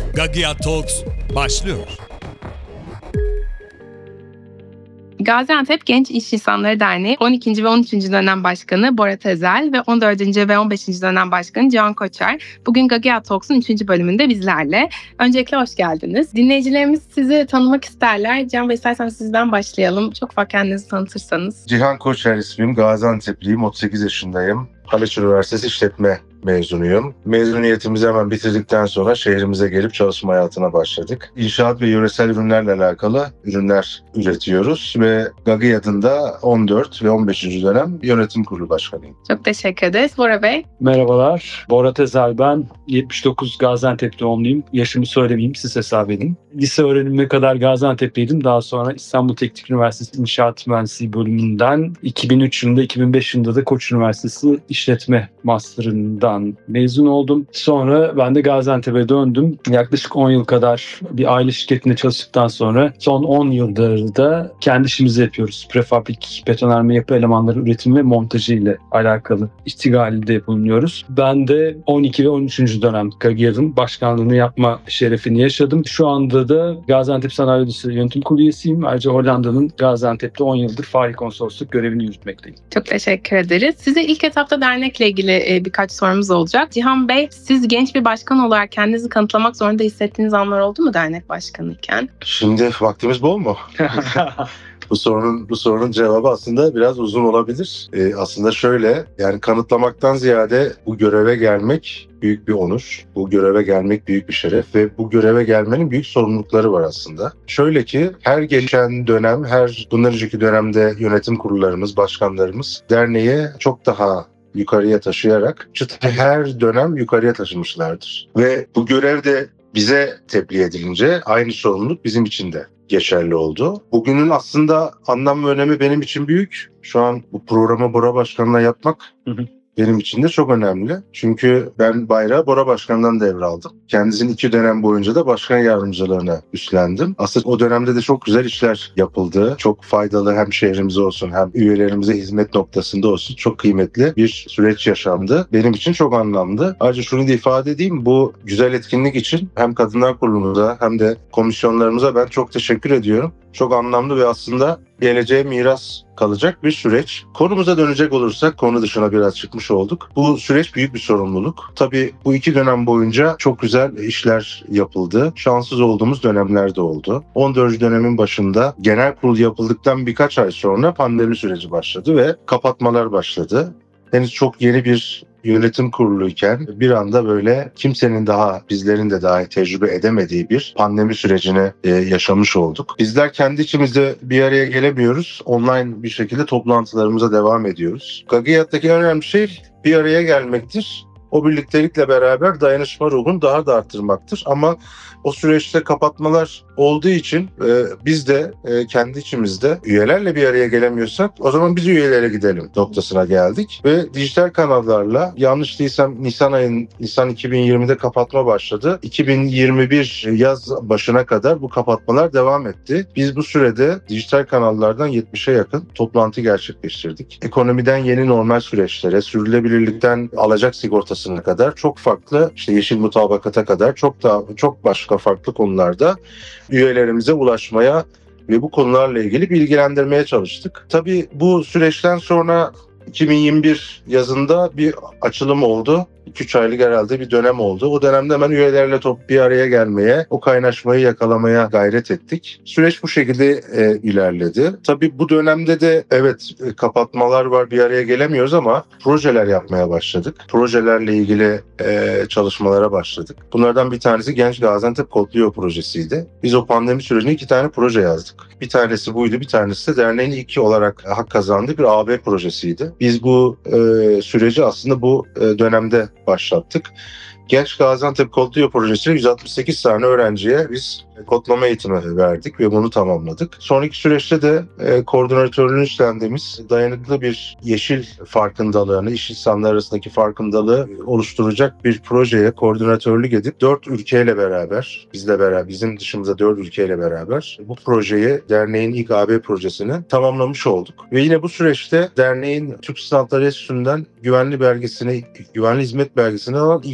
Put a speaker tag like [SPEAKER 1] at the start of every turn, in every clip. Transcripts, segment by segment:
[SPEAKER 1] Gaggia Talks başlıyor.
[SPEAKER 2] Gaziantep Genç İş İnsanları Derneği 12. ve 13. dönem başkanı Bora Tezel ve 14. ve 15. dönem başkanı Cihan Koçer bugün Gaggia Talks'un 3. bölümünde bizlerle. Öncelikle hoş geldiniz. Dinleyicilerimiz sizi tanımak isterler. Cihan Bey, isterseniz sizden başlayalım. Çok ufak kendinizi tanıtırsanız.
[SPEAKER 3] Cihan Koçer ismim, Gaziantep'liyim, 38 yaşındayım. Haliç Üniversitesi İşletme mezunuyum. Mezuniyetimizi hemen bitirdikten sonra şehrimize gelip çalışma hayatına başladık. İnşaat ve yöresel ürünlerle alakalı ürünler üretiyoruz ve Gaggia'nın da 14 ve 15. dönem yönetim kurulu başkanıyım.
[SPEAKER 2] Çok teşekkür ederiz. Bora Bey.
[SPEAKER 4] Merhabalar, Bora Tezel ben. 79 Gaziantep doğumluyum. Yaşımı söylemeyeyim, siz hesap edin. Lise öğrenimine kadar Gaziantep'teydim. Daha sonra İstanbul Teknik Üniversitesi İnşaat Mühendisliği bölümünden 2003 yılında 2005 yılında da Koç Üniversitesi İşletme Master'ından mezun oldum. Sonra ben de Gaziantep'e döndüm. Yaklaşık 10 yıl kadar bir aile şirketinde çalıştıktan sonra son 10 yıldır da kendi işimizi yapıyoruz. Prefabrik, betonarme yapı elemanları üretimi ve montajı ile alakalı iştigalde bulunuyoruz. Ben de 12 ve 13. dönem Gaggia'nın başkanlığını yapma şerefini yaşadım. Şu anda da Gaziantep Sanayi Odası Yönetim Kurulu üyesiyim. Ayrıca Hollanda'nın Gaziantep'te 10 yıldır fail konsolosluk görevini yürütmekteyim.
[SPEAKER 2] Çok teşekkür ederiz. Size ilk etapta dernekle ilgili birkaç sorumuz olacak. Cihan Bey, siz genç bir başkan olarak kendinizi kanıtlamak zorunda hissettiğiniz anlar oldu mu dernek başkanıyken?
[SPEAKER 3] Şimdi vaktimiz bol mu? Bu sorunun cevabı aslında biraz uzun olabilir. Aslında şöyle, yani kanıtlamaktan ziyade bu göreve gelmek büyük bir onur. Bu göreve gelmek büyük bir şeref ve bu göreve gelmenin büyük sorumlulukları var aslında. Şöyle ki her geçen dönem, bundan önceki dönemde yönetim kurullarımız, başkanlarımız derneği çok daha yukarıya taşıyarak çıtayı her dönem yukarıya taşımışlardır. Ve bu görev de bize tebliğ edilince aynı sorumluluk bizim için de geçerli oldu. Bugünün aslında anlam ve önemi benim için büyük. Şu an bu programı Bora Başkan'la yapmak benim için de çok önemli. Çünkü ben bayrağı Bora Başkan'dan devraldım. Kendisinin 2 dönem boyunca da başkan yardımcılığını üstlendim. Aslında o dönemde de çok güzel işler yapıldı. Çok faydalı, hem şehrimize olsun hem üyelerimize hizmet noktasında olsun çok kıymetli bir süreç yaşandı. Benim için çok anlamlı. Ayrıca şunu da ifade edeyim, bu güzel etkinlik için hem Kadınlar Kurulu'muza hem de komisyonlarımıza ben çok teşekkür ediyorum. Çok anlamlı ve aslında geleceğe miras kalacak bir süreç. Konumuza dönecek olursak, konu dışına biraz çıkmış olduk. Bu süreç büyük bir sorumluluk. Tabii bu 2 dönem boyunca çok güzel işler yapıldı. Şanssız olduğumuz dönemler de oldu. 14. dönemin başında genel kurul yapıldıktan birkaç ay sonra pandemi süreci başladı ve kapatmalar başladı. Henüz çok yeni bir yönetim kuruluyken bir anda böyle kimsenin daha, bizlerin de daha tecrübe edemediği bir pandemi sürecini yaşamış olduk. Bizler kendi içimizde bir araya gelemiyoruz. Online bir şekilde toplantılarımıza devam ediyoruz. Gaggia'daki en önemli şey bir araya gelmektir. O birliktelikle beraber dayanışma ruhunu daha da arttırmaktır. Ama o süreçte kapatmalar olduğu için biz de kendi içimizde üyelerle bir araya gelemiyorsak o zaman biz üyelere gidelim noktasına geldik. Ve dijital kanallarla, yanlış değilsem Nisan 2020'de kapatma başladı. 2021 yaz başına kadar bu kapatmalar devam etti. Biz bu sürede dijital kanallardan 70'e yakın toplantı gerçekleştirdik. Ekonomiden yeni normal süreçlere, sürdürülebilirlikten alacak sigortasına kadar çok farklı, işte yeşil mutabakata kadar çok başka farklı konularda üyelerimize ulaşmaya ve bu konularla ilgili bilgilendirmeye çalıştık. Tabii bu süreçten sonra 2021 yazında bir açılım oldu. 2-3 aylık herhalde bir dönem oldu. O dönemde hemen üyelerle bir araya gelmeye, o kaynaşmayı yakalamaya gayret ettik. Süreç bu şekilde ilerledi. Tabii bu dönemde de evet kapatmalar var, bir araya gelemiyoruz ama projeler yapmaya başladık. Projelerle ilgili çalışmalara başladık. Bunlardan bir tanesi Genç Gaziantep Kodluyor projesiydi. Biz o pandemi sürecinde 2 tane proje yazdık. Bir tanesi buydu, bir tanesi de derneğin ilk olarak hak kazandığı bir AB projesiydi. Biz bu süreci aslında bu dönemde başlattık. Genç Gaziantep Kodluyor projesiyle 168 tane öğrenciye biz kodlama eğitimi verdik ve bunu tamamladık. Sonraki süreçte de koordinatörlüğünü üstlendiğimiz dayanıklı bir yeşil farkındalığını, iş insanları arasındaki farkındalığı oluşturacak bir projeye koordinatörlük edip 4 ülkeyle beraber, bizim dışımızda 4 ülkeyle beraber bu projeyi, derneğin ilk AB projesini tamamlamış olduk. Ve yine bu süreçte derneğin Türk Standartları Enstitüsü'nden güvenli hizmet belgesini alan yine ilk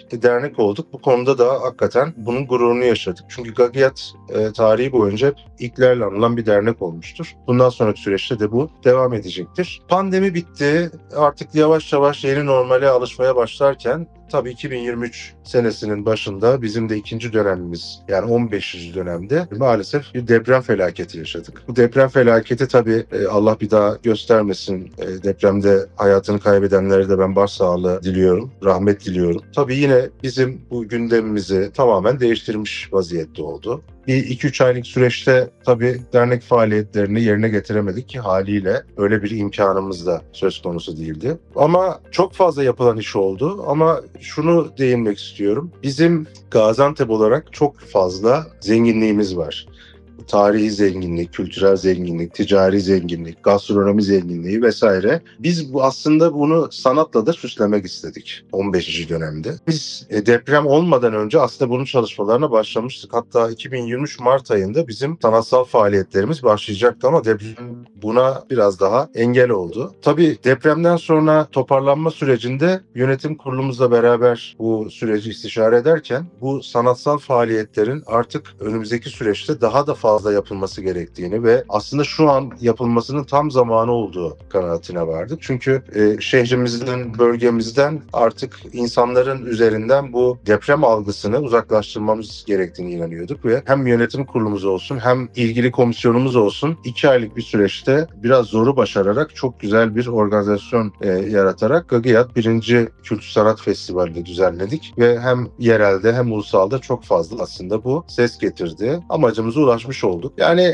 [SPEAKER 3] ilk dernek olduk. Bu konuda da hakikaten bunun gururunu yaşadık. Çünkü Gagiyat tarihi boyunca hep ilklerle anılan bir dernek olmuştur. Bundan sonraki süreçte de bu devam edecektir. Pandemi bitti. Artık yavaş yavaş yeni normale alışmaya başlarken tabii 2023 senesinin başında bizim de ikinci dönemimiz, yani 15. dönemde maalesef bir deprem felaketi yaşadık. Bu deprem felaketi tabii Allah bir daha göstermesin. Depremde hayatını kaybedenlere de ben başsağlığı diliyorum, rahmet diliyorum. Tabii yine bizim bu gündemimizi tamamen değiştirmiş vaziyette oldu. Bir 2-3 aylık süreçte tabii dernek faaliyetlerini yerine getiremedik ki haliyle öyle bir imkanımız da söz konusu değildi. Ama çok fazla yapılan iş oldu ama şunu değinmek istiyorum. Bizim Gaziantep olarak çok fazla zenginliğimiz var. Tarihi zenginlik, kültürel zenginlik, ticari zenginlik, gastronomi zenginliği vesaire. Biz aslında bunu sanatla da süslemek istedik 15. dönemde. Biz deprem olmadan önce aslında bunun çalışmalarına başlamıştık. Hatta 2023 Mart ayında bizim sanatsal faaliyetlerimiz başlayacaktı ama deprem buna biraz daha engel oldu. Tabii depremden sonra toparlanma sürecinde yönetim kurulumuzla beraber bu süreci istişare ederken bu sanatsal faaliyetlerin artık önümüzdeki süreçte daha da fazla yapılması gerektiğini ve aslında şu an yapılmasının tam zamanı olduğu kanaatine vardık. Çünkü şehrimizden, bölgemizden artık insanların üzerinden bu deprem algısını uzaklaştırmamız gerektiğini inanıyorduk ve hem yönetim kurulumuz olsun hem ilgili komisyonumuz olsun 2 aylık bir süreçte biraz zoru başararak çok güzel bir organizasyon yaratarak Gagiyat 1. Kültür Sanat Festivali'ni düzenledik ve hem yerelde hem ulusalda çok fazla aslında bu ses getirdi. Amacımıza ulaşmış olduk. Yani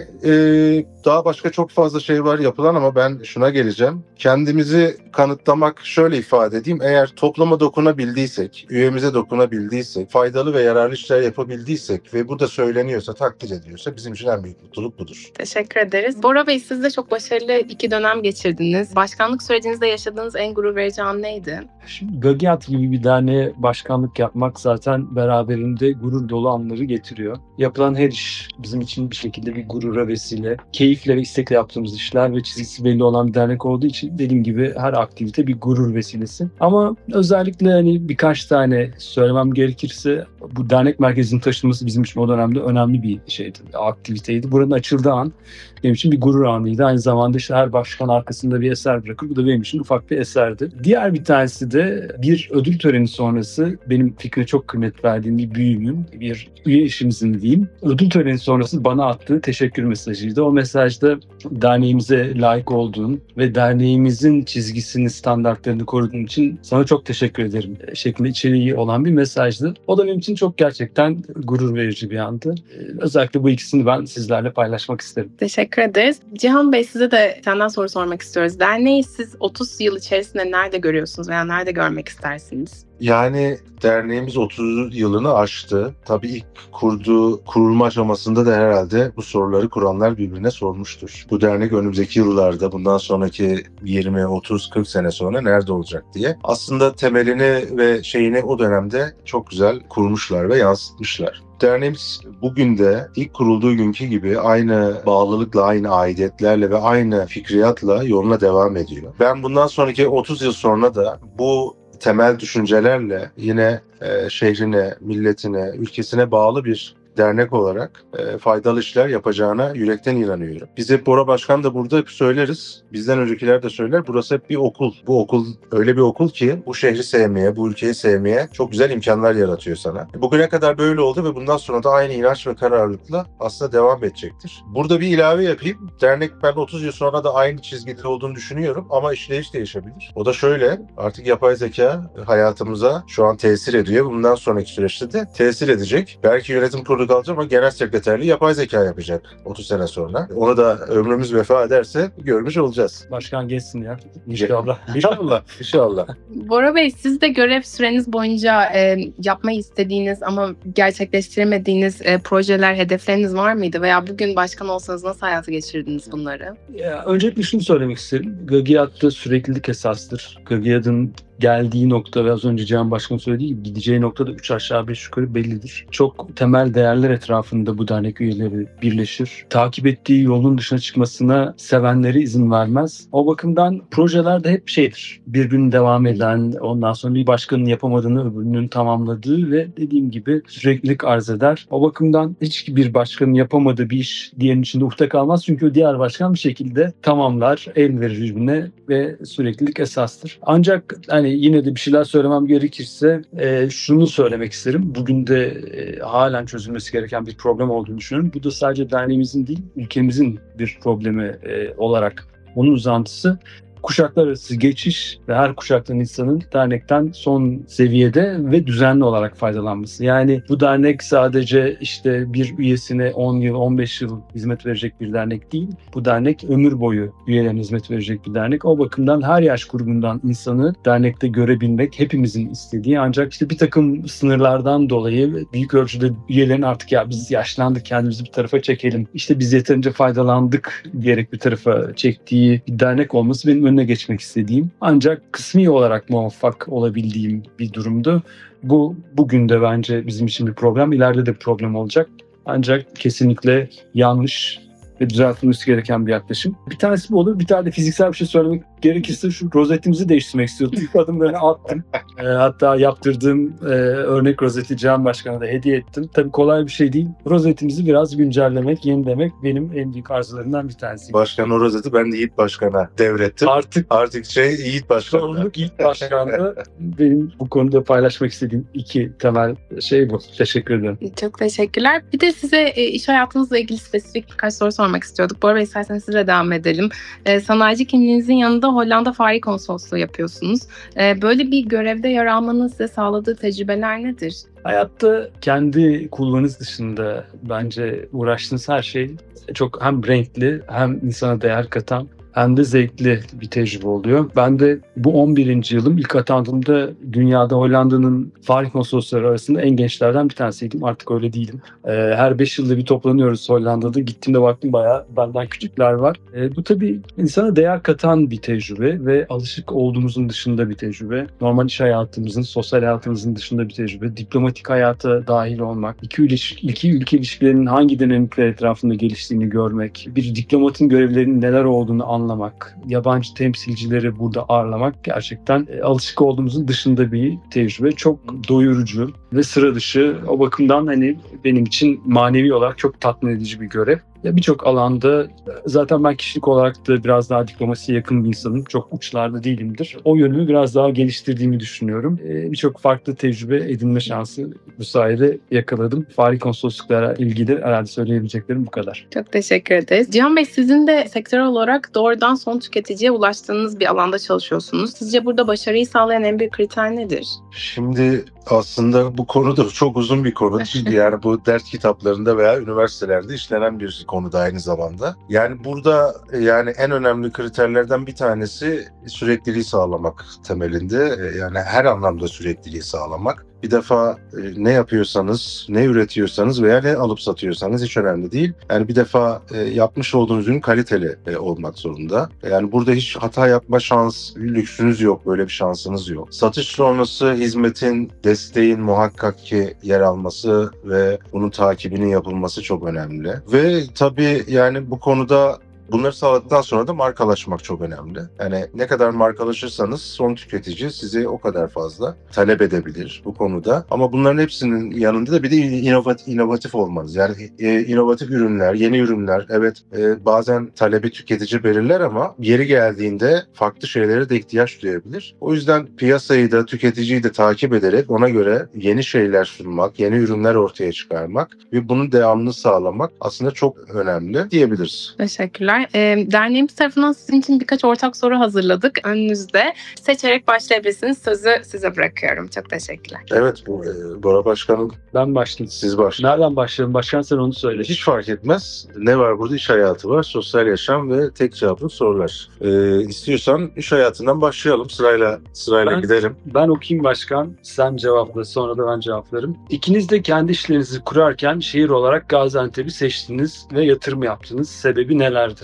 [SPEAKER 3] daha başka çok fazla şey var yapılan ama ben şuna geleceğim. Kendimizi kanıtlamak şöyle ifade edeyim. Eğer topluma dokunabildiysek, üyemize dokunabildiysek, faydalı ve yararlı işler yapabildiysek ve bu da söyleniyorsa, takdir ediliyorsa bizim için en büyük mutluluk budur.
[SPEAKER 2] Teşekkür ederiz. Bora Bey, siz de çok başarılı 2 dönem geçirdiniz. Başkanlık sürecinizde yaşadığınız en gurur verici an neydi?
[SPEAKER 4] Şimdi Gagiyat gibi bir derneğe başkanlık yapmak zaten beraberinde gurur dolu anları getiriyor. Yapılan her iş bizim için bir şekilde bir gurura vesile. Keyifle ve istekle yaptığımız işler ve çizgisi belli olan bir dernek olduğu için dediğim gibi her aktivite bir gurur vesilesi. Ama özellikle hani birkaç tane söylemem gerekirse bu dernek merkezinin taşınması bizim için o dönemde önemli bir şeydi, aktiviteydi. Buranın açıldığı an benim için bir gurur anıydı. Aynı zamanda işte her başkan arkasında bir eser bırakır. Bu da benim için ufak bir eserdi. Diğer bir tanesi de bir ödül töreni sonrası benim fikrine çok kıymet verdiğim bir büyüğümün, bir üye eşimizin diyeyim, ödül töreni sonrası bana attığı teşekkür mesajıydı. O mesajda derneğimize layık olduğun ve derneğimizin çizgisini, standartlarını koruduğun için sana çok teşekkür ederim şeklinde içeriği olan bir mesajdı. O da benim için çok gerçekten gurur verici bir andı. Özellikle bu ikisini ben sizlerle paylaşmak isterim.
[SPEAKER 2] Teşekkür ederiz. Cihan Bey, size de senden soru sormak istiyoruz. Derneği siz 30 yıl içerisinde nerede görüyorsunuz veya nerede görmek istersiniz?
[SPEAKER 3] Yani derneğimiz 30 yılını aştı. Tabii ilk kurulma aşamasında da herhalde bu soruları kuranlar birbirine sormuştur. Bu dernek önümüzdeki yıllarda, bundan sonraki 20, 30, 40 sene sonra nerede olacak diye. Aslında temelini ve şeyini o dönemde çok güzel kurmuşlar ve yansıtmışlar. Derneğimiz bugün de ilk kurulduğu günkü gibi aynı bağlılıkla, aynı aidiyetlerle ve aynı fikriyatla yoluna devam ediyor. Ben bundan sonraki 30 yıl sonra da bu temel düşüncelerle yine şehrine, milletine, ülkesine bağlı bir dernek olarak faydalı işler yapacağına yürekten inanıyorum. Biz hep Bora Başkan da burada hep söyleriz. Bizden öncekiler de söyler. Burası hep bir okul. Bu okul öyle bir okul ki bu şehri sevmeye, bu ülkeyi sevmeye çok güzel imkanlar yaratıyor sana. Bugüne kadar böyle oldu ve bundan sonra da aynı inanç ve kararlılıkla aslında devam edecektir. Burada bir ilave yapayım. Dernek ben 30 yıl sonra da aynı çizgide olduğunu düşünüyorum ama işleyiş değişebilir. O da şöyle, artık yapay zeka hayatımıza şu an tesir ediyor. Bundan sonraki süreçte de tesir edecek. Belki yönetim kurulu kalacak ama genel sekreterliği yapay zeka yapacak 30 sene sonra. Onu da ömrümüz vefa ederse görmüş olacağız.
[SPEAKER 4] Başkan geçsin ya. İnşallah.
[SPEAKER 3] İnşallah.
[SPEAKER 2] Bora Bey, siz de görev süreniz boyunca yapmayı istediğiniz ama gerçekleştiremediğiniz projeler, hedefleriniz var mıydı? Veya bugün başkan olsanız nasıl hayata geçirdiniz bunları?
[SPEAKER 4] Öncelikle şunu söylemek isterim. Gagiyat'ta süreklilik esastır. Gagiyat'ın geldiği nokta ve az önce Cihan Başkan söylediği gibi gideceği noktada 3 aşağı 5 yukarı bellidir. Çok temel değerler etrafında bu dernek üyeleri birleşir. Takip ettiği yolun dışına çıkmasına sevenleri izin vermez. O bakımdan projelerde hep şeydir. Birbirini devam eden, ondan sonra bir başkanın yapamadığını öbürünün tamamladığı ve dediğim gibi süreklilik arz eder. O bakımdan hiçbir başkanın yapamadığı bir iş diğerinin içinde ukde kalmaz. Çünkü o diğer başkan bir şekilde tamamlar, el verir birbirine ve süreklilik esastır. Ancak hani yine de bir şeyler söylemem gerekirse şunu söylemek isterim. Bugün de halen çözülmesi gereken bir problem olduğunu düşünüyorum. Bu da sadece derneğimizin değil, ülkemizin bir problemi olarak onun uzantısı. Kuşaklar arası geçiş ve her kuşaktan insanın dernekten son seviyede ve düzenli olarak faydalanması. Yani bu dernek sadece işte bir üyesine 10 yıl, 15 yıl hizmet verecek bir dernek değil. Bu dernek ömür boyu üyelerine hizmet verecek bir dernek. O bakımdan her yaş grubundan insanı dernekte görebilmek hepimizin istediği. Ancak işte bir takım sınırlardan dolayı büyük ölçüde üyelerin artık ya biz yaşlandık, kendimizi bir tarafa çekelim, İşte biz yeterince faydalandık diyerek bir tarafa çektiği bir dernek olması benim önüne geçmek istediğim, ancak kısmi olarak muvaffak olabildiğim bir durumdu. Bu bugün de bence bizim için bir problem, ileride de bir problem olacak. Ancak kesinlikle yanlış ve düzeltilmesi gereken bir yaklaşım. Bir tanesi bu olur. Bir tane de fiziksel bir şey söylemek gerekirse şu rozetimizi değiştirmek istiyordum. İlk adımlarını attım. Hatta yaptırdığım örnek rozeti Cihan Başkan'a da hediye ettim. Tabii kolay bir şey değil. Rozetimizi biraz güncellemek, yenilemek benim en büyük arzularımdan bir tanesi.
[SPEAKER 3] Başkan o rozeti ben de Yiğit Başkan'a devrettim. Artık Yiğit Başkan'a.
[SPEAKER 4] Sorumluluk Yiğit Başkan'da. Benim bu konuda paylaşmak istediğim iki temel şey bu. Teşekkür ederim.
[SPEAKER 2] Çok teşekkürler. Bir de size iş hayatınızla ilgili spesifik birkaç soru sormak istiyorduk. Bu arada isterseniz sizle devam edelim. Sanayici kimliğinizin yanında Hollanda Fahri Konsolosluğu yapıyorsunuz. Böyle bir görevde yer almanın size sağladığı tecrübeler nedir?
[SPEAKER 4] Hayatta kendi kulvarınız dışında bence uğraştığınız her şey çok hem renkli hem insana değer katan hem de zevkli bir tecrübe oluyor. Ben de bu 11. yılım ilk atandığımda dünyada Hollanda'nın Fahri Konsolosları arasında en gençlerden bir tanesiydim. Artık öyle değilim. Her 5 yılda bir toplanıyoruz Hollanda'da. Gittiğimde baktım bayağı benden küçükler var. Bu tabii insana değer katan bir tecrübe ve alışık olduğumuzun dışında bir tecrübe. Normal iş hayatımızın, sosyal hayatımızın dışında bir tecrübe. Diplomatik hayata dahil olmak, iki ülke ilişkilerinin hangi dinamikler etrafında geliştiğini görmek, bir diplomatın görevlerinin neler olduğunu anlamak, yabancı temsilcileri burada ağırlamak gerçekten alışık olduğumuzun dışında bir tecrübe. Çok doyurucu ve sıra dışı. O bakımdan hani benim için manevi olarak çok tatmin edici bir görev. Birçok alanda zaten ben kişilik olarak da biraz daha diplomasiye yakın bir insanım. Çok uçlarda değilimdir. O yönümü biraz daha geliştirdiğimi düşünüyorum. Birçok farklı tecrübe edinme şansı bu sayede yakaladım. Fahri Konsolosluklara ilgili herhalde söyleyebileceklerim bu kadar.
[SPEAKER 2] Çok teşekkür ederiz. Cihan Bey, sizin de sektörel olarak doğrudan son tüketiciye ulaştığınız bir alanda çalışıyorsunuz. Sizce burada başarıyı sağlayan en büyük kriter nedir?
[SPEAKER 3] Şimdi aslında bu konu da çok uzun bir konu. Yani bu ders kitaplarında veya üniversitelerde işlenen bir konu da aynı zamanda. Yani burada yani en önemli kriterlerden bir tanesi sürekliliği sağlamak temelinde. Yani her anlamda sürekliliği sağlamak. Bir defa ne yapıyorsanız, ne üretiyorsanız veya ne alıp satıyorsanız hiç önemli değil. Yani bir defa yapmış olduğunuz ürün kaliteli olmak zorunda. Yani burada hiç hata yapma lüksünüz yok, böyle bir şansınız yok. Satış sonrası hizmetin, desteğin muhakkak ki yer alması ve bunun takibinin yapılması çok önemli. Ve tabii yani bu konuda bunları sağladıktan sonra da markalaşmak çok önemli. Yani ne kadar markalaşırsanız son tüketici sizi o kadar fazla talep edebilir bu konuda. Ama bunların hepsinin yanında da bir de inovatif olmanız. Yani inovatif ürünler, yeni ürünler, evet bazen talebi tüketici belirler ama yeri geldiğinde farklı şeylere de ihtiyaç duyabilir. O yüzden piyasayı da tüketiciyi de takip ederek ona göre yeni şeyler sunmak, yeni ürünler ortaya çıkarmak ve bunun devamını sağlamak aslında çok önemli diyebiliriz.
[SPEAKER 2] Teşekkürler. Derneğimiz tarafından sizin için birkaç ortak soru hazırladık önünüzde. Seçerek başlayabilirsiniz. Sözü size bırakıyorum. Çok teşekkürler.
[SPEAKER 3] Evet, Bora Başkanım.
[SPEAKER 4] Ben başlayayım.
[SPEAKER 3] Siz başlayın.
[SPEAKER 4] Nereden başlayalım? Başkan sen onu söyle.
[SPEAKER 3] Hiç fark etmez. Ne var burada? İş hayatı var, sosyal yaşam ve tek cevaplı sorular. İstiyorsan iş hayatından başlayalım. Sırayla gidelim.
[SPEAKER 4] Ben okuyayım başkan. Sen cevapla. Sonra da ben cevaplarım. İkiniz de kendi işlerinizi kurarken şehir olarak Gaziantep'i seçtiniz ve yatırım yaptınız. Sebebi nelerdir?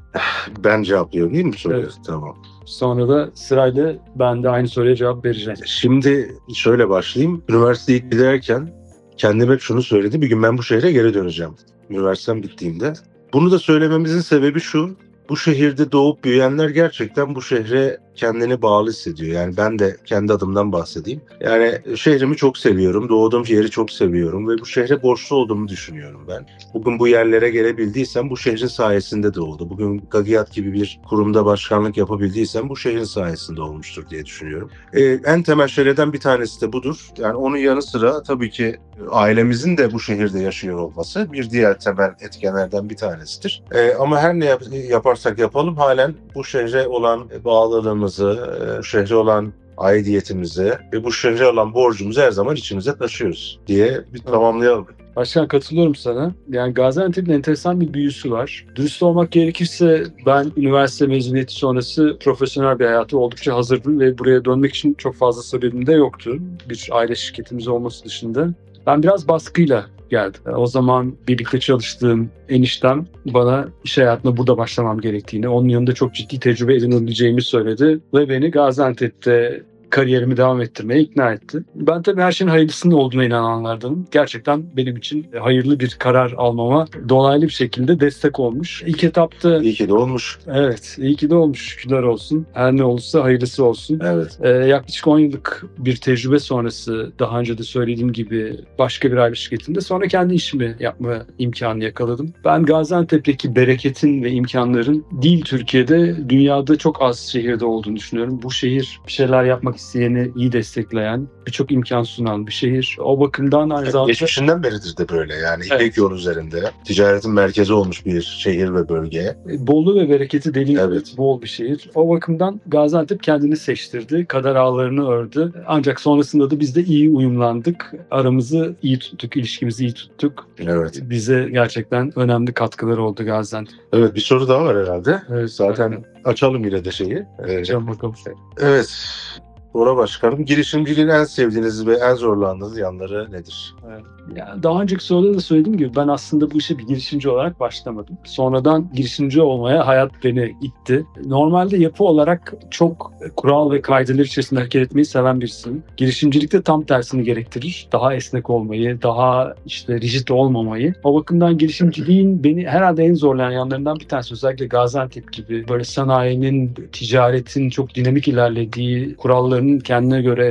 [SPEAKER 3] Ben cevaplıyorum değil mi soruyu?
[SPEAKER 4] Evet.
[SPEAKER 3] Tamam.
[SPEAKER 4] Sonra da sırayla ben de aynı soruya cevap vereceğim.
[SPEAKER 3] Şimdi şöyle başlayayım. Üniversiteye giderken kendim hep şunu söyledi. Bir gün ben bu şehre geri döneceğim. Üniversitem bittiğinde. Bunu da söylememizin sebebi şu. Bu şehirde doğup büyüyenler gerçekten bu şehre kendini bağlı hissediyor. Yani ben de kendi adımdan bahsedeyim. Yani şehrimi çok seviyorum. Doğduğum yeri çok seviyorum ve bu şehre borçlu olduğumu düşünüyorum ben. Bugün bu yerlere gelebildiysem bu şehrin sayesinde de oldu. Bugün Gagiyat gibi bir kurumda başkanlık yapabildiysem bu şehrin sayesinde olmuştur diye düşünüyorum. En temel şeylerden bir tanesi de budur. Yani onun yanı sıra tabii ki ailemizin de bu şehirde yaşıyor olması bir diğer temel etkenlerden bir tanesidir. Ama her ne yaparsak yapalım halen bu şehre olan bağlılığımızı, bu şehre olan aidiyetimizi ve bu şehre olan borcumuzu her zaman içimize taşıyoruz diye bir tamamlayalım.
[SPEAKER 4] Başkan, katılıyorum sana. Yani Gaziantep'in enteresan bir büyüsü var. Dürüst olmak gerekirse ben üniversite mezuniyeti sonrası profesyonel bir hayatı oldukça hazırdım ve buraya dönmek için çok fazla sebebim de yoktu. Bir aile şirketimiz olması dışında. Ben biraz baskıyla geldim. O zaman birlikte çalıştığım eniştem bana iş hayatına burada başlamam gerektiğini, onun yanında çok ciddi tecrübe edinebileceğimi söyledi ve beni Gaziantep'te kariyerimi devam ettirmeye ikna etti. Ben tabii her şeyin hayırlısının olduğuna inananlardanım. Gerçekten benim için hayırlı bir karar almama dolaylı bir şekilde destek olmuş. İlk etapta...
[SPEAKER 3] İyi ki de olmuş.
[SPEAKER 4] Evet, iyi ki de olmuş. Şükürler olsun. Her ne olursa hayırlısı olsun.
[SPEAKER 3] Evet.
[SPEAKER 4] Yaklaşık 10 yıllık bir tecrübe sonrası, daha önce de söylediğim gibi başka bir aile şirketinde, sonra kendi işimi yapma imkanı yakaladım. Ben Gaziantep'teki bereketin ve imkanların değil Türkiye'de, dünyada çok az şehirde olduğunu düşünüyorum. Bu şehir bir şeyler yapmak isteyeni iyi destekleyen, birçok imkan sunan bir şehir. O bakımdan aynı zamanda...
[SPEAKER 3] Geçmişinden beridir de böyle. Yani İpek
[SPEAKER 4] Evet.
[SPEAKER 3] yolu üzerinde ticaretin merkezi olmuş bir şehir ve bölge.
[SPEAKER 4] Bolluğu ve bereketi deli gibi
[SPEAKER 3] Evet.
[SPEAKER 4] bol bir şehir. O bakımdan Gaziantep kendini seçtirdi. Kader ağlarını ördü. Ancak sonrasında da biz de iyi uyumlandık. Aramızı iyi tuttuk, ilişkimizi iyi tuttuk.
[SPEAKER 3] Evet.
[SPEAKER 4] Bize gerçekten önemli katkıları oldu Gaziantep.
[SPEAKER 3] Evet, bir soru daha var herhalde.
[SPEAKER 4] Evet,
[SPEAKER 3] Zaten açalım yine de şeyi.
[SPEAKER 4] Can bakalım.
[SPEAKER 3] Evet. Bora Başkanım, girişimciliğin en sevdiğiniz ve en zorlandığınız yanları nedir?
[SPEAKER 4] Ya daha önceki soruda da söylediğim gibi ben aslında bu işe bir girişimci olarak başlamadım. Sonradan girişimci olmaya hayat beni itti. Normalde yapı olarak çok kural ve kaideler içerisinde hareket etmeyi seven birisiyim. Girişimcilikte tam tersini gerektirir. Daha esnek olmayı, daha rigid olmamayı. O bakımdan girişimciliğin beni herhalde en zorlayan yanlarından bir tanesi. Özellikle Gaziantep gibi böyle sanayinin, ticaretin çok dinamik ilerlediği, kurallarının kendine göre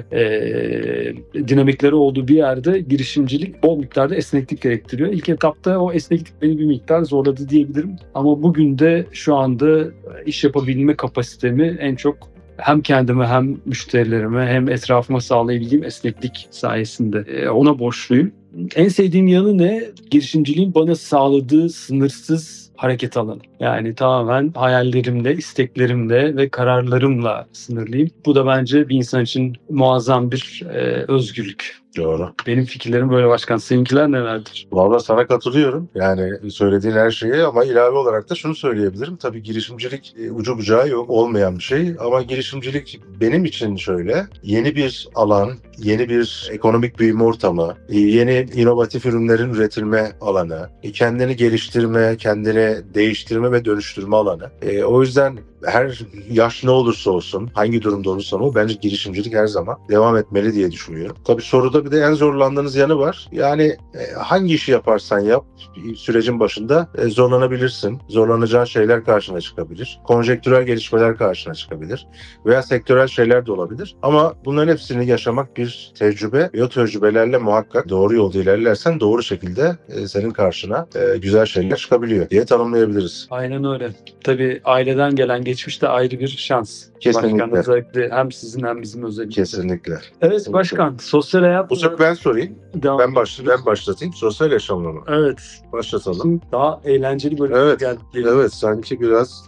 [SPEAKER 4] dinamikleri olduğu bir yerde girişimcilik bol miktarda esneklik gerektiriyor. İlk etapta o esneklik beni bir miktar zorladı diyebilirim. Ama bugün de şu anda iş yapabilme kapasitemi en çok hem kendime hem müşterilerime hem etrafıma sağlayabildiğim esneklik sayesinde ona borçluyum. En sevdiğim yanı ne? Girişimciliğin bana sağladığı sınırsız hareket alanı. Yani tamamen hayallerimle, isteklerimle ve kararlarımla sınırlıyım. Bu da bence bir insan için muazzam bir özgürlük.
[SPEAKER 3] Doğru.
[SPEAKER 4] Benim fikirlerim böyle başkan. Seninkiler nelerdir?
[SPEAKER 3] Vallahi sana katılıyorum. Yani söylediğin her şeye, ama ilave olarak da şunu söyleyebilirim. Tabii girişimcilik ucu bucağı yok, olmayan bir şey. Ama girişimcilik benim için şöyle: yeni bir alan, yeni bir ekonomik büyüme ortamı, yeni inovatif ürünlerin üretilme alanı, kendini geliştirme, kendini değiştirme ve dönüştürme alanı. O yüzden her yaş ne olursa olsun, hangi durumda olursa o, bence girişimcilik her zaman devam etmeli diye düşünüyorum. Tabii soruda bir de en zorlandığınız yanı var. Yani hangi işi yaparsan yap, sürecin başında zorlanabilirsin. Zorlanacağın şeyler karşına çıkabilir. Konjektürel gelişmeler karşına çıkabilir. Veya sektörel şeyler de olabilir. Ama bunların hepsini yaşamak bir tecrübe ve o tecrübelerle muhakkak doğru yolda ilerlersen doğru şekilde senin karşına güzel şeyler çıkabiliyor diye tanımlayabiliriz.
[SPEAKER 4] Aynen öyle. Tabii aileden gelen geçmiş de ayrı bir şans.
[SPEAKER 3] Kesinlikle.
[SPEAKER 4] Başkan, özellikle hem sizin hem bizim özellikle.
[SPEAKER 3] Kesinlikle.
[SPEAKER 4] Evet başkan, sosyal hayat...
[SPEAKER 3] Bu sefer ben sorayım.
[SPEAKER 4] Devam
[SPEAKER 3] Ben
[SPEAKER 4] ediyoruz.
[SPEAKER 3] başlatayım. Sosyal yaşamla mı?
[SPEAKER 4] Evet.
[SPEAKER 3] Başlatalım.
[SPEAKER 4] Şimdi daha eğlenceli bölümler
[SPEAKER 3] Evet.
[SPEAKER 4] geldi.
[SPEAKER 3] Evet, sanki biraz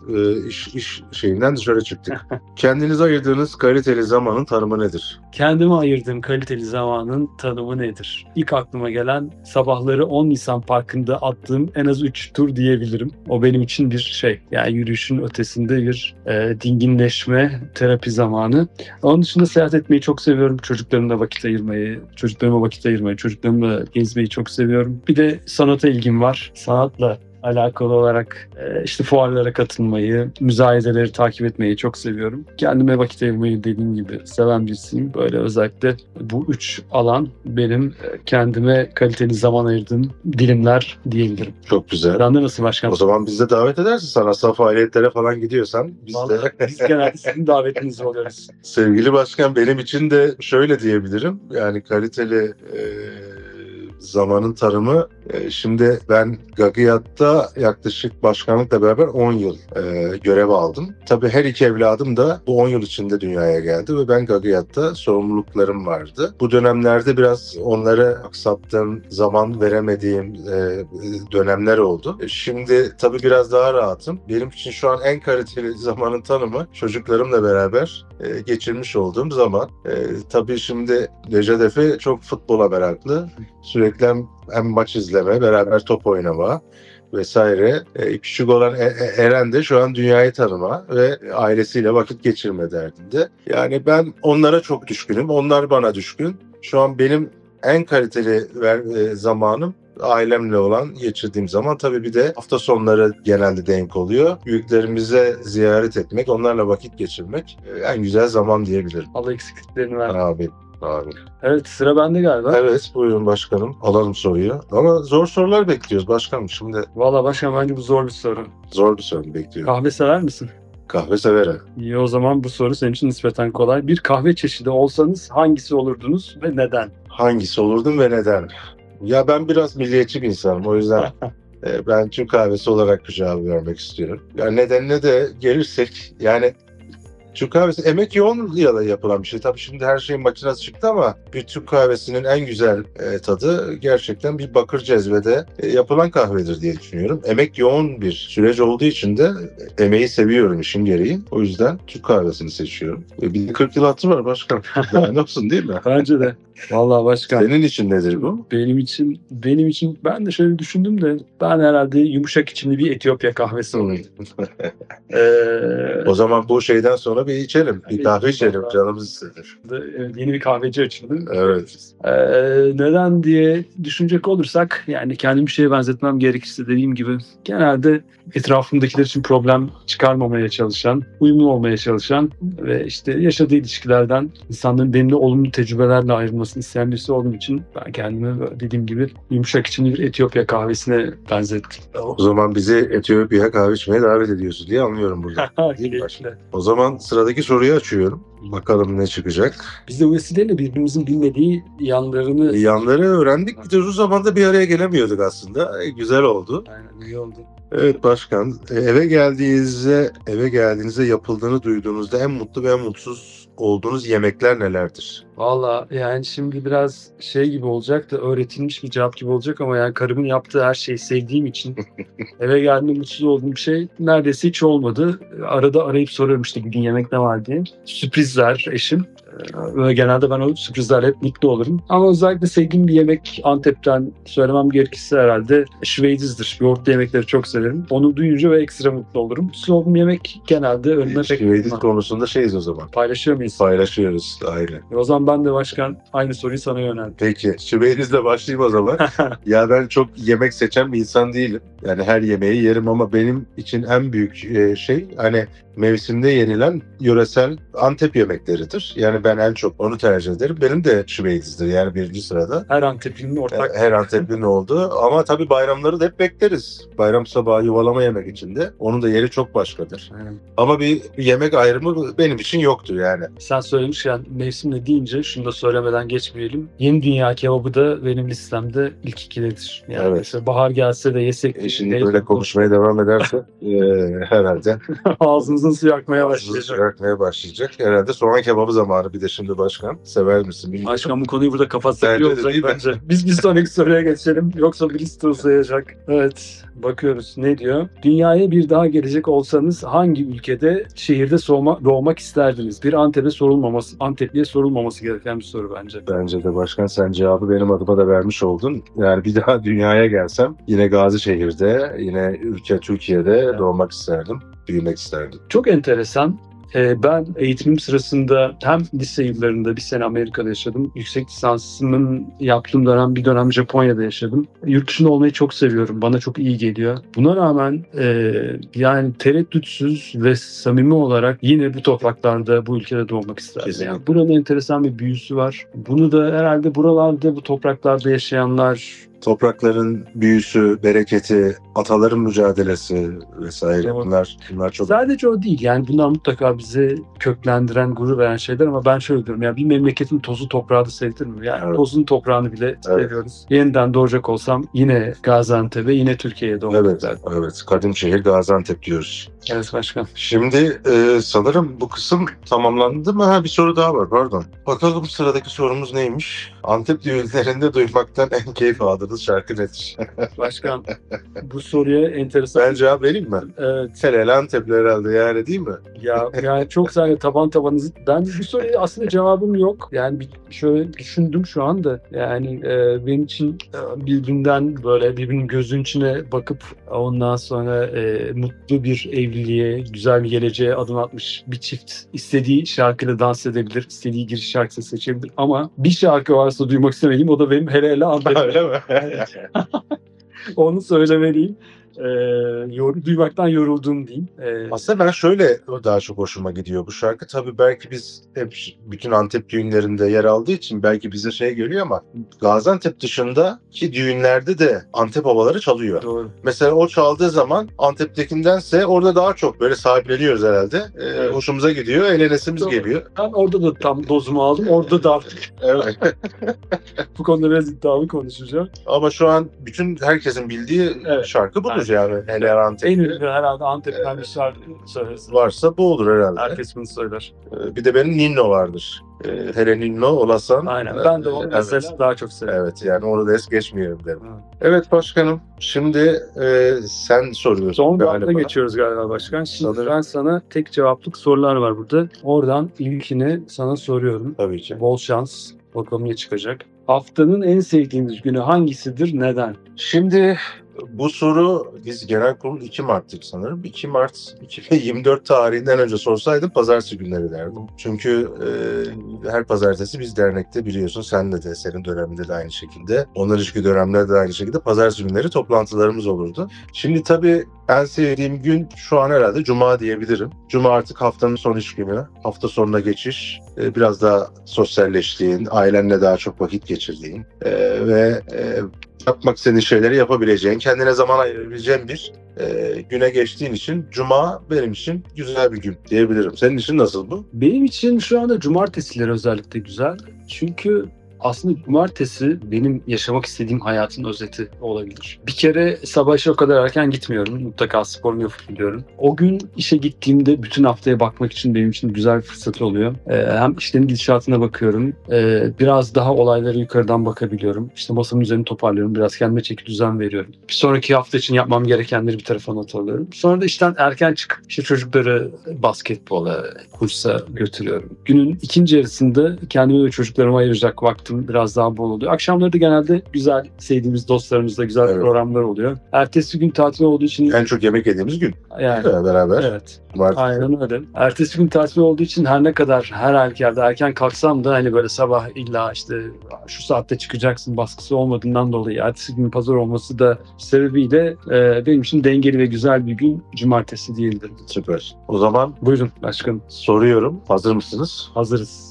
[SPEAKER 3] iş şeyinden dışarı çıktık. Kendinize ayırdığınız kaliteli zamanın tanımı nedir?
[SPEAKER 4] Kendime ayırdığım kaliteli zamanın tanımı nedir? İlk aklıma gelen sabahları 10 Nisan Parkı'nda attığım en az 3 tur diyebilirim. O benim için bir şey. Yani yürüyüşün ötesinde bir dinginleşme, terapi zamanı. Onun dışında seyahat etmeyi çok seviyorum. Çocuklarımla vakit ayırmayı, çocuklarımla gezmeyi çok seviyorum. Bir de sanata ilgim var. Sanatla alakalı olarak işte fuarlara katılmayı, müzayedeleri takip etmeyi çok seviyorum. Kendime vakit ayırmayı dediğim gibi seven birisiyim. Böyle özellikle bu 3 alan benim kendime kaliteli zaman ayırdığım dilimler diyebilirim.
[SPEAKER 3] Çok güzel.
[SPEAKER 4] Ben de nasıl başkan?
[SPEAKER 3] O zaman biz de davet edersin. Sanatsal faaliyetlere falan gidiyorsan biz de.
[SPEAKER 4] Biz genelde sizin davetiniz oluyoruz.
[SPEAKER 3] Sevgili başkan, benim için de şöyle diyebilirim. Yani kaliteli zamanın tanımı. Şimdi ben Gagiyat'ta yaklaşık başkanlıkla beraber 10 yıl görev aldım. Tabii her iki evladım da bu 10 yıl içinde dünyaya geldi ve ben Gagiyat'ta sorumluluklarım vardı. Bu dönemlerde biraz onlara aksattığım, zaman veremediğim dönemler oldu. Şimdi tabii biraz daha rahatım. Benim için şu an en kaliteli zamanın tanımı çocuklarımla beraber geçirmiş olduğum zaman. Tabii şimdi Necdet Efe çok futbola meraklı. Sürekli hem maç izleme, beraber top oynama vesaire. Küçük olan Eren de şu an dünyayı tanıma ve ailesiyle vakit geçirme derdinde. Yani ben onlara çok düşkünüm, onlar bana düşkün. Şu an benim en kaliteli zamanım ailemle olan geçirdiğim zaman. Tabii bir de hafta sonları genelde denk oluyor. Büyüklerimize ziyaret etmek, onlarla vakit geçirmek en güzel zaman diyebilirim.
[SPEAKER 4] Allah eksikliklerini ver.
[SPEAKER 3] Abi.
[SPEAKER 4] Evet, sıra bende galiba.
[SPEAKER 3] Evet, buyurun başkanım. Alalım soruyu. Ama zor sorular bekliyoruz başkanım şimdi.
[SPEAKER 4] Valla başkan, bence bu zor bir soru.
[SPEAKER 3] Zor bir soru bekliyorum.
[SPEAKER 4] Kahve sever misin?
[SPEAKER 3] Kahve severim.
[SPEAKER 4] İyi, o zaman bu soru senin için nispeten kolay. Bir kahve çeşidi olsanız hangisi olurdunuz ve neden?
[SPEAKER 3] Hangisi olurdum ve neden? Ya ben biraz milliyetçi bir insanım. O yüzden ben Türk kahvesi olarak bu cevabı vermek istiyorum. Yani nedenine de gelirsek, yani Türk kahvesi emek yoğunluğuyla yapılan bir şey. Tabii şimdi her şeyin makinesi çıktı ama bir Türk kahvesinin en güzel tadı gerçekten bir bakır cezvede yapılan kahvedir diye düşünüyorum. Emek yoğun bir süreç olduğu için de emeği seviyorum işin gereği. O yüzden Türk kahvesini seçiyorum. Bir de 40 yıl hatırı var başkan. Ne olsun değil mi?
[SPEAKER 4] Bence de. Vallahi başkan.
[SPEAKER 3] Senin için nedir bu?
[SPEAKER 4] Benim için ben de şöyle düşündüm de ben herhalde yumuşak içimli bir Etiyopya kahvesi olurdu.
[SPEAKER 3] O zaman bu şeyden sonra bir içelim. Bir kahve içelim. Canımız istedir.
[SPEAKER 4] Yeni bir kahveci açıldı.
[SPEAKER 3] Evet.
[SPEAKER 4] Neden diye düşünecek olursak, yani kendimi bir şeye benzetmem gerekirse dediğim gibi genelde etrafımdakiler için problem çıkarmamaya çalışan, uyumlu olmaya çalışan ve işte yaşadığı ilişkilerden insanların benimle olumlu tecrübelerle ayrılmasını isteyen birisi olduğum için ben kendimi dediğim gibi yumuşak içimli bir Etiyopya kahvesine benzettim.
[SPEAKER 3] O zaman bizi Etiyopya kahve içmeye davet ediyorsun diye anlıyorum burada. O zaman sıradaki soruyu açıyorum. Bakalım ne çıkacak.
[SPEAKER 4] Biz de bu vesileyle birbirimizin bilmediği
[SPEAKER 3] yanları öğrendik. Bir de uzun zamanda bir araya gelemiyorduk aslında. Güzel oldu.
[SPEAKER 4] Aynen, iyi oldu.
[SPEAKER 3] Evet başkan. Eve geldiğinizde yapıldığını duyduğunuzda en mutlu ve en mutsuz olduğunuz yemekler nelerdir?
[SPEAKER 4] Valla yani şimdi biraz şey gibi olacak da, öğretilmiş bir cevap gibi olacak ama yani karımın yaptığı her şeyi sevdiğim için eve geldiğimde mutsuz olduğum bir şey neredeyse hiç olmadı. Arada arayıp soruyorum işte bugün yemek ne var diye. Sürprizler eşim. Ve genelde ben o sürprizlerle hep mutlu olurum. Ama özellikle sevdiğim bir yemek, Antep'ten söylemem gerekirse herhalde şveydizdir. Yoğurtlu yemekleri çok severim. Onu duyunca ve ekstra mutlu olurum. Mutsuz olduğum yemek genelde önüme pek...
[SPEAKER 3] Şveydiz konusunda şeyiz o zaman.
[SPEAKER 4] Paylaşıyor muyuz?
[SPEAKER 3] Paylaşıyoruz. Aynen.
[SPEAKER 4] O zaman ben de başkan aynı soruyu sana yöneldim.
[SPEAKER 3] Peki. Şveydiz'le başlayayım o zaman. Ya ben çok yemek seçen bir insan değilim. Yani her yemeği yerim ama benim için en büyük şey hani mevsimde yenilen yöresel Antep yemekleridir. Yani ben en çok onu tercih ederim. Benim de şveydizdir yani birinci sırada.
[SPEAKER 4] Her Anteplinin ortak.
[SPEAKER 3] Her Anteplinin oldu. Ama tabii bayramları da hep bekleriz. Bayram sabahı yuvalama yemek için de. Onun da yeri çok başkadır.
[SPEAKER 4] Aynen.
[SPEAKER 3] Ama bir yemek ayrımı benim için yoktur yani.
[SPEAKER 4] Sen söylemişken mevsimle deyince şunu da söylemeden geçmeyelim. Yeni Dünya kebabı da benim listemde ilk ikidedir. Yani
[SPEAKER 3] evet.
[SPEAKER 4] Mesela bahar gelse de yesek.
[SPEAKER 3] Şimdi böyle konuşmaya devam ederse herhalde
[SPEAKER 4] ağzımızın suyu akmaya başlayacak.
[SPEAKER 3] Suyu akmaya başlayacak. Herhalde soğan kebabı zamanı bir de şimdi başkan. Sever misin bilmiyorum.
[SPEAKER 4] Başkan bu konuyu burada kapatsak iyi olacak
[SPEAKER 3] değil
[SPEAKER 4] bence. Biz bir sonraki soruya geçelim. Yoksa bir liste uzayacak. Evet. Bakıyoruz ne diyor? Dünyaya bir daha gelecek olsanız hangi ülkede, şehirde doğmak isterdiniz? Bir Antepli'ye sorulmaması gereken bir soru bence.
[SPEAKER 3] Bence de başkan, sen cevabı benim adıma da vermiş oldun. Yani bir daha dünyaya gelsem yine Gazişehir'de, yine ülke Türkiye'de doğmak isterdim. Büyümek isterdim.
[SPEAKER 4] Çok enteresan. Ben eğitimim sırasında hem lise yıllarında bir sene Amerika'da yaşadım. Yüksek lisansımın yaptığım bir dönem Japonya'da yaşadım. Yurt dışında olmayı çok seviyorum. Bana çok iyi geliyor. Buna rağmen yani tereddütsüz ve samimi olarak yine bu topraklarda, bu ülkede doğmak isterdim. Yani buranın enteresan bir büyüsü var. Bunu da herhalde buralarda, bu topraklarda yaşayanlar,
[SPEAKER 3] toprakların büyüsü, bereketi, ataların mücadelesi vesaire bunlar çok...
[SPEAKER 4] Sadece o değil. Yani bunlar mutlaka bizi köklendiren, gurur veren şeyler ama ben şöyle diyorum. Yani bir memleketin tozu toprağı da sevilir mi? Yani evet. Tozun toprağını bile seviyoruz. Yeniden doğacak olsam yine Gaziantep'e, yine Türkiye'ye doğmak isterdim.
[SPEAKER 3] Evet. Kadim şehir Gaziantep diyoruz.
[SPEAKER 4] Evet başkan.
[SPEAKER 3] Şimdi sanırım bu kısım tamamlandı mı? Bir soru daha var, pardon. Bakalım sıradaki sorumuz neymiş? Antep düğünlerinde duymaktan en keyif aldığınız şarkı nedir?
[SPEAKER 4] Başkan, bu soruya enteresan...
[SPEAKER 3] Ben cevap vereyim mi?
[SPEAKER 4] Evet.
[SPEAKER 3] Hele Antepli herhalde yani, değil mi?
[SPEAKER 4] Yani çok sadece tabanınızı... Ben bu soruya aslında cevabım yok. Yani şöyle düşündüm şu anda. Yani benim için birbirinin gözünün içine bakıp ondan sonra mutlu bir evliliğe, güzel bir geleceğe adım atmış bir çift istediği şarkıyla dans edebilir, istediği giriş şarkısı seçebilir ama bir şarkı varsa duymak istemediğim o da benim hele Antep.
[SPEAKER 3] Öyle mi?
[SPEAKER 4] Onu söylemeliyim. Duymaktan yoruldum diyeyim.
[SPEAKER 3] Aslında ben şöyle daha çok hoşuma gidiyor bu şarkı. Tabii belki biz hep bütün Antep düğünlerinde yer aldığı için belki bize geliyor ama Gaziantep dışındaki düğünlerde de Antep havaları çalıyor.
[SPEAKER 4] Doğru.
[SPEAKER 3] Mesela o çaldığı zaman Antep'tekindense orada daha çok böyle sahipleniyoruz herhalde. Evet. Hoşumuza gidiyor, eğlenesimiz geliyor.
[SPEAKER 4] Ben orada da tam dozumu aldım. Orada da
[SPEAKER 3] evet.
[SPEAKER 4] Bu konuda biraz iddialı konuşacağım.
[SPEAKER 3] Ama şu an bütün herkesin bildiği şarkı budur. Yani hele Antep.
[SPEAKER 4] En ünlü herhalde Antep'ten bir şarkı söylesin.
[SPEAKER 3] Varsa bu olur herhalde.
[SPEAKER 4] Herkes bunu söyler.
[SPEAKER 3] Bir de benim Ninno vardır. Hele Ninno olasan.
[SPEAKER 4] Aynen. Ben de onu mesela daha çok seviyorum.
[SPEAKER 3] Evet, yani onu da es geçmeyelim derim. Evet başkanım. Şimdi sen soruyorsun.
[SPEAKER 4] Son rounda geçiyoruz galiba başkan. Şimdi ben sana tek cevaplık sorular var burada. Oradan ilkini sana soruyorum.
[SPEAKER 3] Tabii ki.
[SPEAKER 4] Bol şans. Bakalım ne çıkacak. Haftanın en sevdiğiniz günü hangisidir? Neden?
[SPEAKER 3] Şimdi bu soru biz genel kurul 2 Mart'tık sanırım. 2 Mart 2024 tarihinden önce sorsaydım pazartesi günleri derdim. Çünkü her pazartesi biz dernekte biliyorsun, senle de senin döneminde de aynı şekilde. Onlar ilişki dönemlerde de aynı şekilde pazartesi günleri toplantılarımız olurdu. Şimdi tabii en sevdiğim gün şu an herhalde Cuma diyebilirim. Cuma artık haftanın son iş günü. Hafta sonuna geçiş. Biraz daha sosyalleştiğin, ailenle daha çok vakit geçirdiğin ve yapmak istediğin şeyleri yapabileceğin, kendine zaman ayırabileceğin bir güne geçtiğin için Cuma benim için güzel bir gün diyebilirim. Senin için nasıl bu?
[SPEAKER 4] Benim için şu anda cumartesileri özellikle güzel. Çünkü aslında cumartesi benim yaşamak istediğim hayatın özeti olabilir. Bir kere sabah işe o kadar erken gitmiyorum. Mutlaka sporumu yapıp gidiyorum. O gün işe gittiğimde bütün haftaya bakmak için benim için güzel bir fırsat oluyor. Hem işlerin gidişatına bakıyorum. Biraz daha olaylara yukarıdan bakabiliyorum. İşte masamın üzerini toparlıyorum. Biraz kendime çeki düzen veriyorum. Bir sonraki hafta için yapmam gerekenleri bir tarafa not alıyorum. Sonra da işten erken çıkıp işte çocukları basketbola, kursa götürüyorum. Günün ikinci yarısında kendime ve çocuklarıma ayıracak vaktim biraz daha bol oluyor. Akşamları da genelde güzel, sevdiğimiz dostlarımızla güzel programlar oluyor. Ertesi gün tatil olduğu için...
[SPEAKER 3] En çok yemek yediğimiz gün.
[SPEAKER 4] Yani,
[SPEAKER 3] beraber.
[SPEAKER 4] Evet. Aynen öyle. Ertesi gün tatil olduğu için her ne kadar her halükarda erken kalksam da hani böyle sabah illa işte şu saatte çıkacaksın baskısı olmadığından dolayı ertesi gün pazar olması da sebebiyle benim için dengeli ve güzel bir gün cumartesi diyebilirim.
[SPEAKER 3] Süper. O zaman
[SPEAKER 4] buyurun başkanım.
[SPEAKER 3] Soruyorum. Hazır mısınız?
[SPEAKER 4] Hazırız.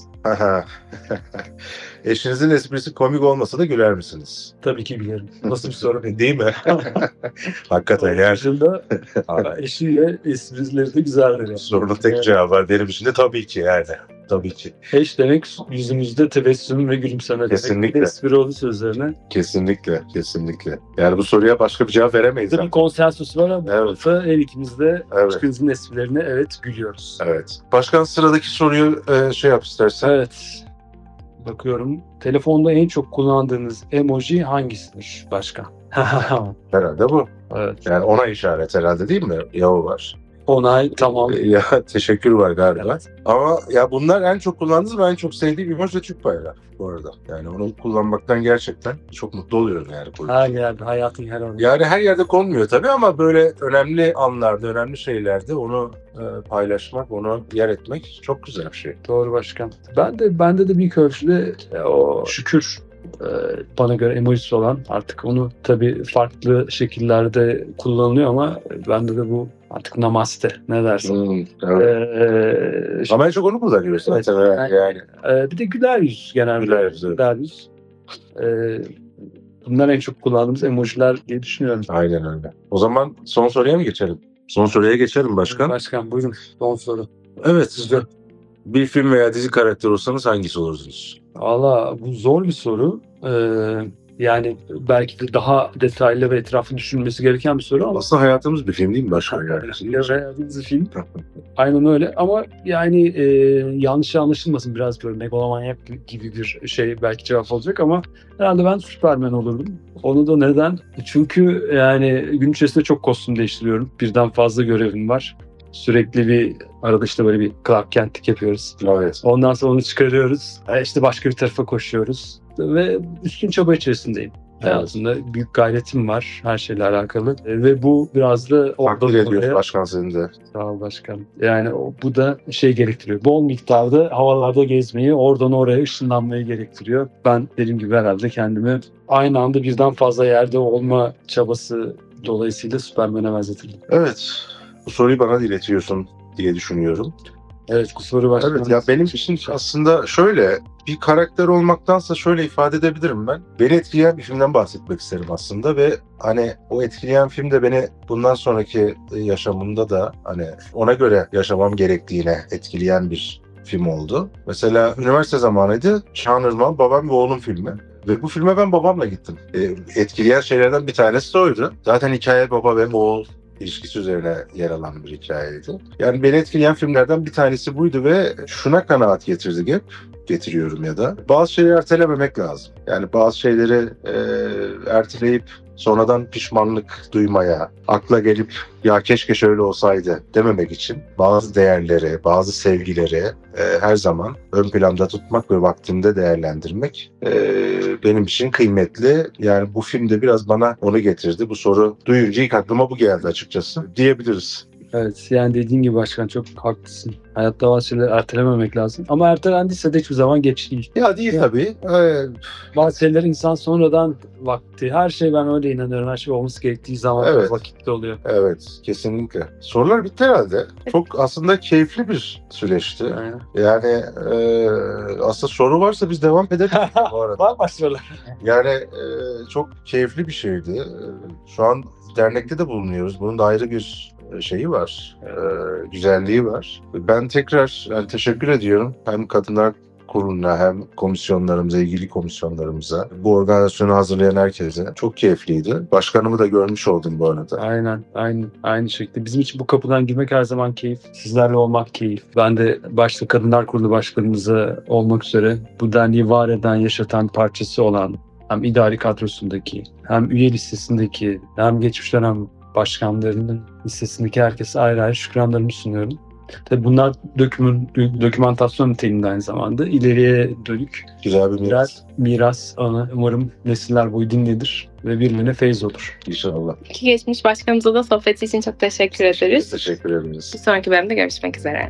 [SPEAKER 3] Eşinizin esprisi komik olmasa da güler misiniz?
[SPEAKER 4] Tabii ki gülerim. Nasıl bir soru?
[SPEAKER 3] Değil mi? Hakikaten yani.
[SPEAKER 4] Eşiyle esprileri de güzeldir. Yani.
[SPEAKER 3] Sorunun tek cevabı var benim için de tabii ki yani. Tabii ki.
[SPEAKER 4] Eş demek yüzümüzde tebessüm ve gülümseme
[SPEAKER 3] kesinlikle.
[SPEAKER 4] Demek. Espri oldu sözlerine.
[SPEAKER 3] Kesinlikle, kesinlikle. Yani bu soruya başka bir cevap veremeyiz.
[SPEAKER 4] Bir konsensus var ama
[SPEAKER 3] evet.
[SPEAKER 4] Her ikimiz de başkanızın esprilerine gülüyoruz.
[SPEAKER 3] Evet. Başkan sıradaki soruyu yap istersen.
[SPEAKER 4] Evet. Bakıyorum. Telefonda en çok kullandığınız emoji hangisidir başkan?
[SPEAKER 3] Herhalde bu.
[SPEAKER 4] Evet.
[SPEAKER 3] Yani ona işaret herhalde değil mi? Yahu var.
[SPEAKER 4] Onay tamam.
[SPEAKER 3] Ya teşekkür var galiba. Ama ya bunlar en çok kullandığınız ve en çok sevdiğim emoji de Türk bayrağı bu arada. Yani onu kullanmaktan gerçekten çok mutlu oluyorum yani.
[SPEAKER 4] Her yerde, hayatın her anında.
[SPEAKER 3] Yani her yerde konmuyor tabii ama böyle önemli anlarda, önemli şeylerde onu paylaşmak, onu yer etmek çok güzel bir şey.
[SPEAKER 4] Doğru başkan. Bende de bir ölçüde o şükür bana göre emojisi olan, artık onu tabii farklı şekillerde kullanılıyor ama bende de bu artık namaste, ne dersin?
[SPEAKER 3] Evet. Ama en çok onu kullanıyorsun.
[SPEAKER 4] Evet,
[SPEAKER 3] yani.
[SPEAKER 4] Bir de güler yüz genelde. Güler yüz. Bunlar en çok kullandığımız emojiler diye düşünüyorum.
[SPEAKER 3] Aynen öyle. O zaman son soruya mı geçelim? Son soruya geçelim başkan.
[SPEAKER 4] Başkan buyurun, son soru.
[SPEAKER 3] Evet, sizde bir film veya dizi karakteri olsanız hangisi olurdunuz?
[SPEAKER 4] Valla bu zor bir soru. Yani belki de daha detaylı ve etraflı düşünülmesi gereken bir soru ama
[SPEAKER 3] Aslında hayatımız bir film değil mi başkan?
[SPEAKER 4] hayatımız bir film. Aynen öyle ama yani yanlış anlaşılmasın, biraz böyle megalomanyak gibi bir şey belki cevap olacak ama herhalde ben Superman olurdum. Onu da neden? Çünkü yani gün içerisinde çok kostüm değiştiriyorum. Birden fazla görevim var. Sürekli arada işte böyle bir Clark Kent'lik yapıyoruz.
[SPEAKER 3] Evet.
[SPEAKER 4] Ondan sonra onu çıkarıyoruz. İşte başka bir tarafa koşuyoruz. Ve üstün çaba içerisindeyim. Hayatımda büyük gayretim var her şeyle alakalı. Ve bu biraz da...
[SPEAKER 3] Takdir ediyoruz başkan senin de.
[SPEAKER 4] Sağ ol başkan. Yani bu da şey gerektiriyor. Bol miktarda havalarda gezmeyi, oradan oraya ışınlanmayı gerektiriyor. Ben dediğim gibi herhalde kendimi aynı anda birden fazla yerde olma çabası dolayısıyla Superman'e benzetirdim.
[SPEAKER 3] Evet. Bu soruyu bana iletiyorsun diye düşünüyorum.
[SPEAKER 4] Evet, bu soru başkan.
[SPEAKER 3] Evet ya benim için aslında şöyle bir karakter olmaktansa şöyle ifade edebilirim ben. Beni etkileyen bir filmden bahsetmek isterim aslında ve hani o etkileyen film de beni bundan sonraki yaşamımda da hani ona göre yaşamam gerektiğine etkileyen bir film oldu. Mesela üniversite zamanıydı. Şahan Irmak'ın Babam ve Oğlum filmi. Ve bu filme ben babamla gittim. Etkileyen şeylerden bir tanesi de oydu. Zaten hikaye baba ve oğul ilişkisi üzerine yer alan bir hikayeydi. Yani beni etkileyen filmlerden bir tanesi buydu ve şuna kanaat getirdik hep. Getiriyorum ya da. Bazı şeyleri ertelememek lazım. Yani bazı şeyleri erteleyip sonradan pişmanlık duymaya, akla gelip ya keşke şöyle olsaydı dememek için bazı değerleri, bazı sevgileri her zaman ön planda tutmak ve vaktinde değerlendirmek benim için kıymetli. Yani bu film de biraz bana onu getirdi. Bu soru duyunca ilk aklıma bu geldi açıkçası diyebiliriz.
[SPEAKER 4] Evet, yani dediğin gibi başkan çok haklısın. Hayatta bazı şeyleri ertelememek lazım. Ama ertelendiyse de hiçbir zaman geç değil.
[SPEAKER 3] Ya değil tabii.
[SPEAKER 4] Bazı şeyler insan sonradan vakti. Her şey, ben öyle inanıyorum. Her şey olması gerektiği zaman
[SPEAKER 3] Evet.
[SPEAKER 4] vakitte oluyor.
[SPEAKER 3] Evet, kesinlikle. Sorular bitti herhalde. Çok aslında keyifli bir süreçti.
[SPEAKER 4] Aynen.
[SPEAKER 3] Yani aslında soru varsa biz devam edelim bu arada.
[SPEAKER 4] Var başlıyorlar.
[SPEAKER 3] Yani çok keyifli bir şeydi. Şu an dernekte de bulunuyoruz. Bunun da ayrı bir şeyi var, güzelliği var. Ben tekrar teşekkür ediyorum. Hem Kadınlar Kurulu'na hem komisyonlarımıza, ilgili komisyonlarımıza, bu organizasyonu hazırlayan herkese. Çok keyifliydi. Başkanımı da görmüş oldum bu arada.
[SPEAKER 4] Aynen, aynı şekilde. Bizim için bu kapıdan girmek her zaman keyif. Sizlerle olmak keyif. Ben de başta Kadınlar Kurulu başkanımıza olmak üzere bu derneği var eden, yaşatan parçası olan hem idari kadrosundaki, hem üye listesindeki, hem geçmiş dönem başkanlarının listesindeki herkese ayrı ayrı şükranlarımı sunuyorum. Tabii bunlar dokümantasyon niteliğinde aynı zamanda. İleriye dönük
[SPEAKER 3] Güzel bir
[SPEAKER 4] miras anı. Umarım nesiller boyu dinlenir ve birbirine feyz olur.
[SPEAKER 3] İnşallah.
[SPEAKER 2] İki geçmiş başkanımıza da sohbeti için çok teşekkür ederiz.
[SPEAKER 3] Teşekkür ederiz.
[SPEAKER 2] Bir sonraki bölümde görüşmek üzere.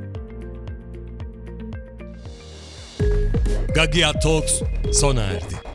[SPEAKER 1] Gagia Talks sona erdi.